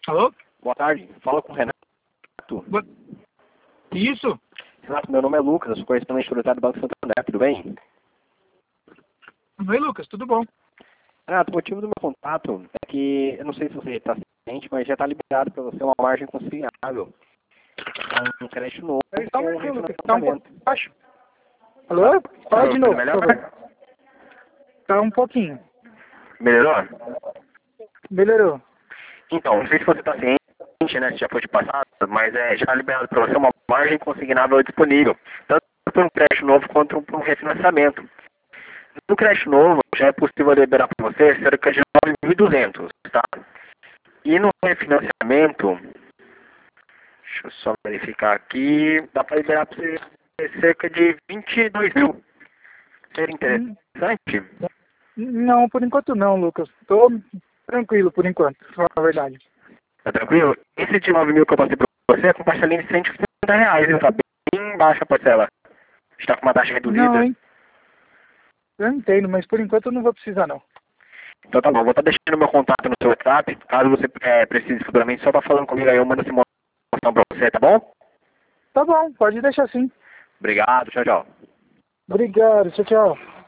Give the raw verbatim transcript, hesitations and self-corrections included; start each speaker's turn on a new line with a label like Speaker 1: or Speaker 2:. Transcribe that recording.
Speaker 1: Alô?
Speaker 2: Boa tarde, fala com o Renato.
Speaker 1: Boa... Isso?
Speaker 2: Renato, meu nome é Lucas, eu sou correspondente tributário do Banco Santander, tudo bem?
Speaker 1: Oi, Lucas, tudo bom?
Speaker 2: Renato, o motivo do meu contato é que, eu não sei se você está ciente, mas já está liberado para você uma margem consignável. Um crédito novo
Speaker 1: Tá
Speaker 2: com
Speaker 1: um
Speaker 2: um
Speaker 1: pouquinho, Lucas, tá um
Speaker 2: refinanciamento.
Speaker 1: pouco baixo. Alô? Fala de novo,
Speaker 2: Melhor?
Speaker 1: por favor. Tá um pouquinho.
Speaker 2: Melhorou?
Speaker 1: Melhorou.
Speaker 2: Então, não sei se você está ciente, né, se já foi de passado, mas é, já está liberado para você uma margem consignável disponível, tanto para um crédito novo quanto para um refinanciamento. No crédito novo, já é possível liberar para você cerca de nove mil e duzentos, tá? E no refinanciamento, deixa eu só verificar aqui, dá para liberar para você cerca de vinte e dois mil. Seria
Speaker 1: Hum,
Speaker 2: interessante?
Speaker 1: Não, por enquanto não, Lucas. Tô tranquilo por enquanto, pra falar a verdade.
Speaker 2: Tá tranquilo? Esse de nove mil que eu passei para você é com parcelinha de cento e sessenta reais, viu? Tá bem baixa a parcela. Está com uma taxa
Speaker 1: Não,
Speaker 2: reduzida.
Speaker 1: hein? Eu entendo, mas por enquanto eu não vou precisar, não.
Speaker 2: Então tá bom, vou estar deixando meu contato no seu WhatsApp, caso você é, precise futuramente, só tá falando comigo aí, eu mando essa informação para você, tá bom?
Speaker 1: Tá bom, pode deixar sim.
Speaker 2: Obrigado, tchau, tchau.
Speaker 1: Obrigado, tchau, tchau.